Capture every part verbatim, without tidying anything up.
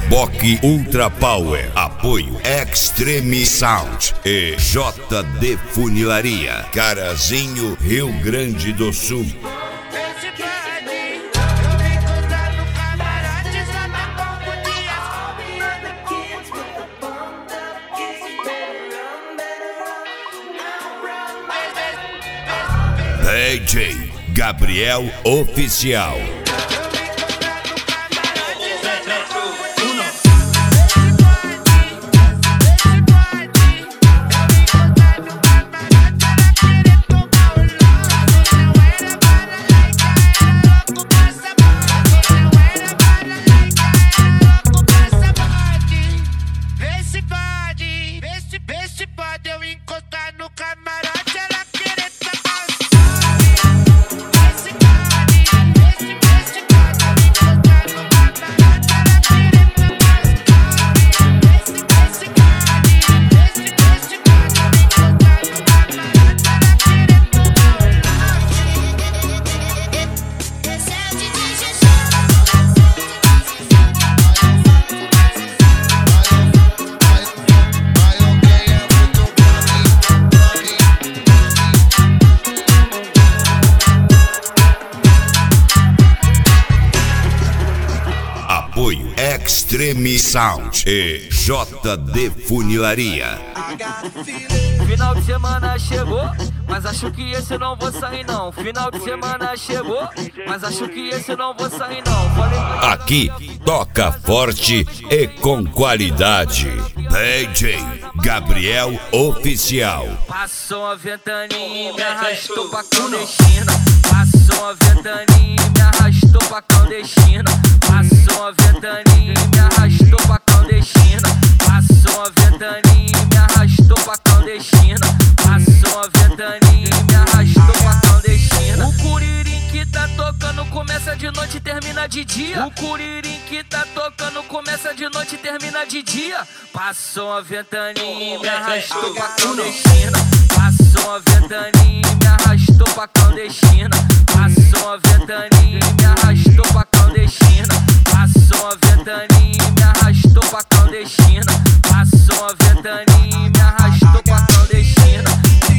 Reboque Ultra Power, apoio Extreme Sound e J D Funilaria, Carazinho, Rio Grande do Sul. D J Gabriel Oficial. Apoio Extreme Sound e J D Funilaria. Final de semana chegou, mas acho que esse não vou sair não. Final de semana chegou, mas acho que esse não vou sair não. Falei... Aqui toca forte e com qualidade. D J Gabriel Oficial. Passou a ventaninha e me arrastou pra clandestina. Passou a ventaninha e me arrastou pra clandestina. Passou a ventaninha e me arrastou pra clandestina. Passou a ventaninha e me arrastou pra clandestina. Passou a ventaninha e me arrastou pra clandestina. O curirim que tá tocando começa de noite e termina de dia. O curirim que tá tocando começa de noite e termina de dia. Passou a ventaninha e me arrastou pra clandestina. Passou a ventaninha e me arrastou pra clandestina. Passou a ventaninha e me arrastou pra clandestina. Passou a ventaninha e me arrastou pra clandestina. Passou a ventaninha e me arrastou pra clandestina.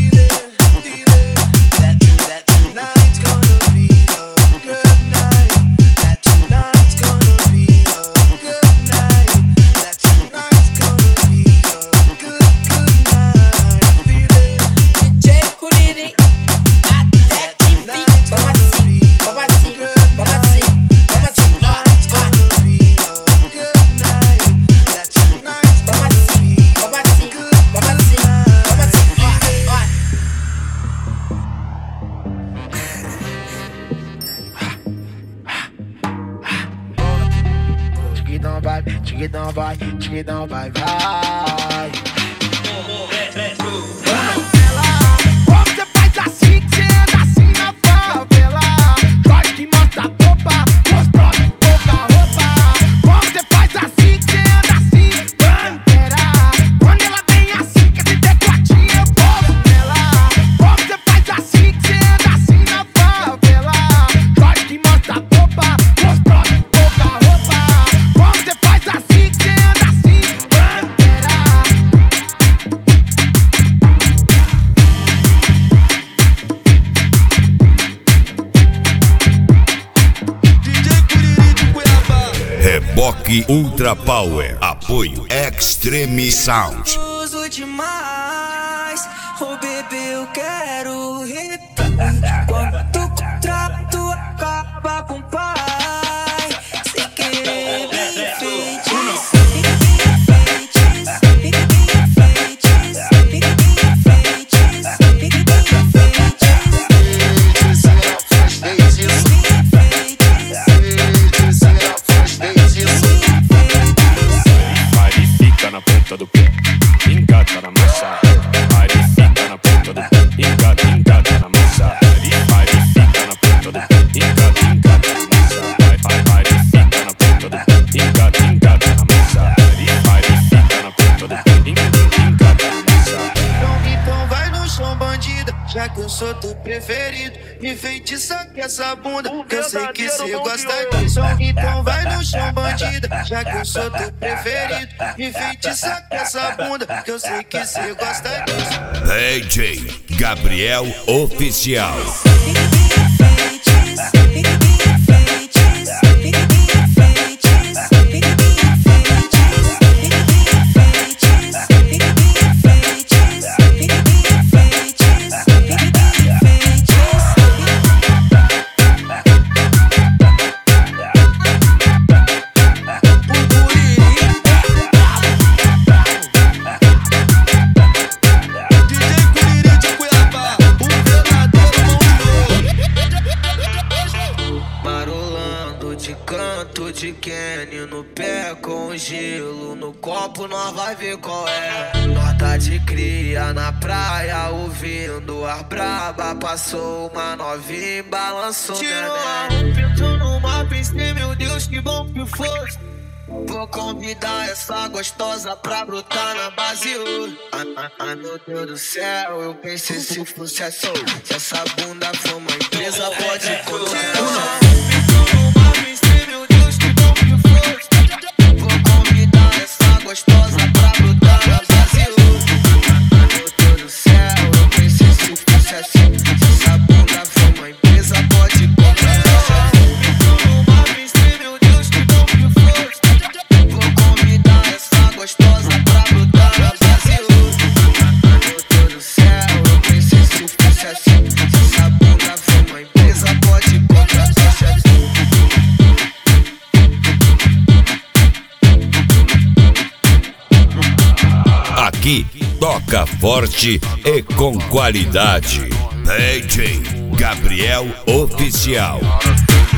Chiquitão vai, chiquitão vai, vai. Você faz assim, que cê anda assim na favela. Corte que mostra a roupa, mostrou pouca roupa. Você faz assim, que cê anda assim, bandeira. Quando ela vem assim, que esse decotinho eu posso nela. Você faz assim, que cê anda assim na favela. Corte que mostra a roupa, mostrou pouca roupa. Você faz assim, que cê anda assim, bandeira. Reboque Ultra Power, apoio Extreme Sound. Uso demais, oh bebê, eu quero repetir. Quando o contrato acaba com o pai, sem querer me enfeitiçar. Na ponta do pé, engata na massa. Aí fica na ponta do pé, engata, engata na massa. que eu sou teu preferido. Me feitiça com essa bunda, que eu sei que cê gosta disso. Então vai no chão, bandida, já que eu sou teu preferido. Me feitiça com essa bunda, que eu sei que cê gosta disso. D J Gabriel Oficial. De canto de Kenny no pé com gelo no copo, nós vai ver qual é. Nós tá de cria na praia ouvindo ar braba. Passou uma novinha e balançou. Tirou a roupa numa pensei, meu Deus, que bom que fosse. Vou convidar essa gostosa pra brotar na base hoje. Ai, ai, ai, meu Deus do céu, eu pensei se fosse assim. Se essa bunda for uma empresa, pode contratar. Gostosa pra brotar na base hoje. Meu Deus do céu, eu pensei se fosse assim. Se essa bunda for uma empresa, pode contratar. Uma vez, meu Deus, que bom que fosse. Vou convidar essa gostosa pra brotar na base hoje. Meu Deus do céu, eu pensei se fosse assim. Se essa bunda for uma empresa, pode contratar. Aqui toca forte e com qualidade. D J Gabriel Oficial.